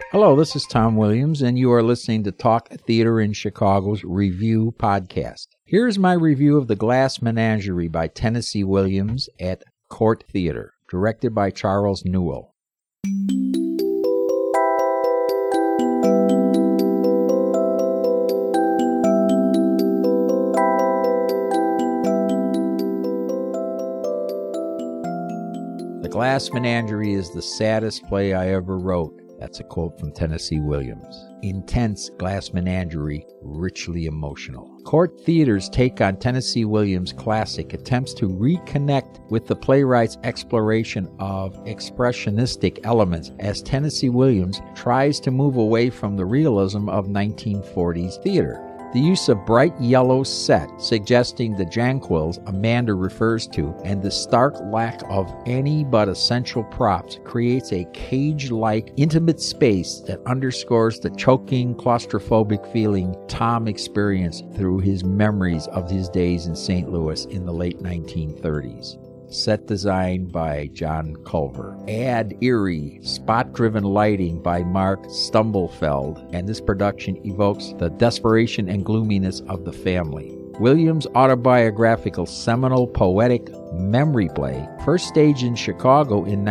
Hello, this is Tom Williams, and you are listening to Talk Theater in Chicago's Review Podcast. Here is my review of The Glass Menagerie by Tennessee Williams at Court Theater, directed by Charles Newell. The Glass Menagerie is the saddest play I ever wrote. That's a quote from Tennessee Williams. Intense Glass Menagerie, richly emotional. Court Theater's take on Tennessee Williams' classic attempts to reconnect with the playwright's exploration of expressionistic elements as Tennessee Williams tries to move away from the realism of 1940s theater. The use of bright yellow set, suggesting the jonquils Amanda refers to, and the stark lack of any but essential props creates a cage-like, intimate space that underscores the choking, claustrophobic feeling Tom experienced through his memories of his days in St. Louis in the late 1930s. Set design by John Culver. Add eerie, spot-driven lighting by Mark Stumblefeld, and this production evokes the desperation and gloominess of the family. Williams' autobiographical seminal poetic memory play, first staged in Chicago in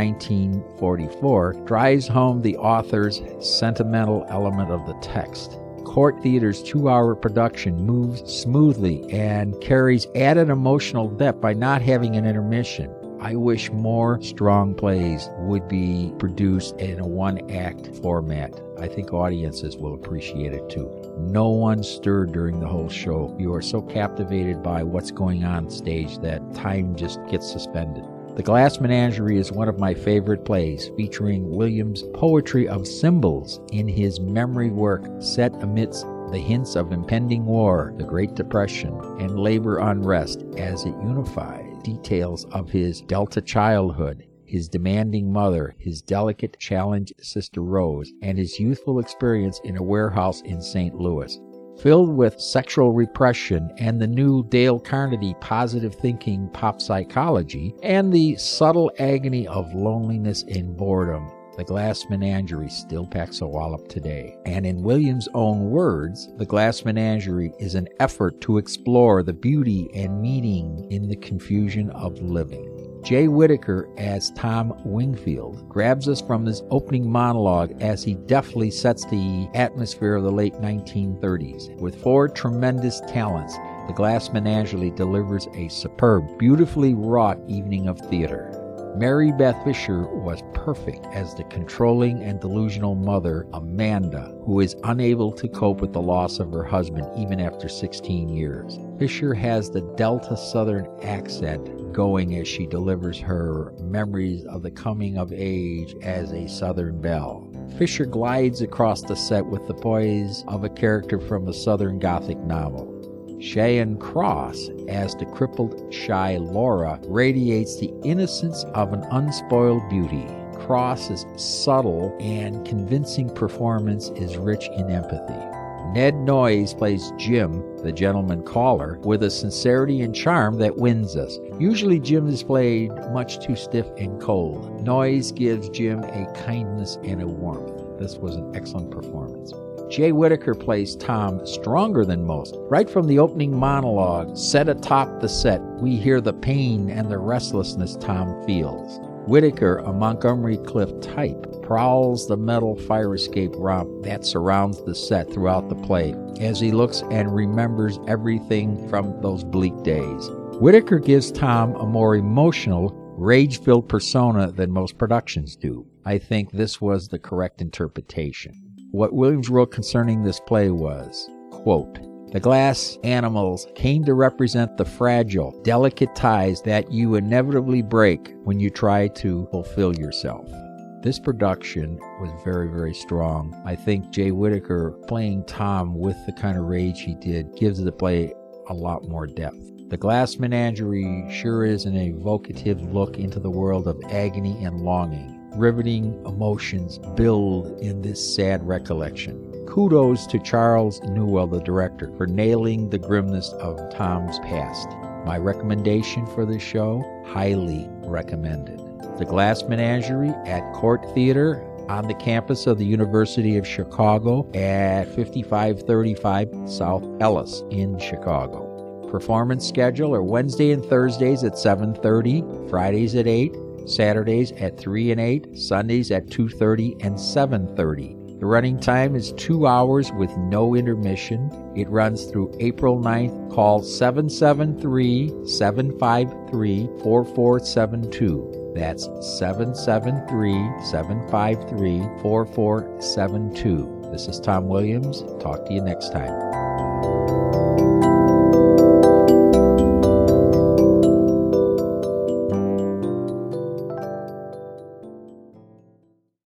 1944, drives home the author's sentimental element of the text. Court Theater's 2-hour production moves smoothly and carries added emotional depth by not having an intermission. I wish more strong plays would be produced in a one-act format. I think audiences will appreciate it too. No one stirred during the whole show. You are so captivated by what's going on stage that time just gets suspended. The Glass Menagerie is one of my favorite plays, featuring Williams' poetry of symbols in his memory work set amidst the hints of impending war, the Great Depression, and labor unrest as it unifies details of his Delta childhood, his demanding mother, his delicate, challenged sister Rose, and his youthful experience in a warehouse in St. Louis. Filled with sexual repression and the new Dale Carnegie positive thinking pop psychology, and the subtle agony of loneliness and boredom, The Glass Menagerie still packs a wallop today. And in Williams' own words, The Glass Menagerie is an effort to explore the beauty and meaning in the confusion of living. Jay Whittaker as Tom Wingfield grabs us from his opening monologue as he deftly sets the atmosphere of the late 1930s. With 4 tremendous talents, The Glass Menagerie delivers a superb, beautifully wrought evening of theater. Mary Beth Fisher was perfect as the controlling and delusional mother, Amanda, who is unable to cope with the loss of her husband even after 16 years. Fisher has the Delta Southern accent going as she delivers her memories of the coming of age as a Southern belle. Fisher glides across the set with the poise of a character from a Southern Gothic novel. Cheyenne Cross, as the crippled, shy Laura, radiates the innocence of an unspoiled beauty. Cross's subtle and convincing performance is rich in empathy. Ned Noyes plays Jim, the gentleman caller, with a sincerity and charm that wins us. Usually Jim is played much too stiff and cold. Noyes gives Jim a kindness and a warmth. This was an excellent performance. Jay Whittaker plays Tom stronger than most. Right from the opening monologue, set atop the set, we hear the pain and the restlessness Tom feels. Whittaker, a Montgomery Clift type, prowls the metal fire escape ramp that surrounds the set throughout the play as he looks and remembers everything from those bleak days. Whittaker gives Tom a more emotional, rage-filled persona than most productions do. I think this was the correct interpretation. What Williams wrote concerning this play was, quote, "The glass animals came to represent the fragile, delicate ties that you inevitably break when you try to fulfill yourself." This production was very, very strong. I think Jay Whittaker playing Tom with the kind of rage he did gives the play a lot more depth. The Glass Menagerie sure is an evocative look into the world of agony and longing. Riveting emotions build in this sad recollection. Kudos to Charles Newell, the director, for nailing the grimness of Tom's past. My recommendation for this show, highly recommended. The Glass Menagerie at Court Theater on the campus of the University of Chicago at 5535 South Ellis in Chicago. Performance schedule are Wednesday and Thursdays at 7:30, Fridays at 8, Saturdays at 3 and 8, Sundays at 2:30 and 7:30. The running time is 2 hours with no intermission. It runs through April 9th. Call 773-753-4472. That's 773-753-4472. This is Tom Williams. Talk to you next time.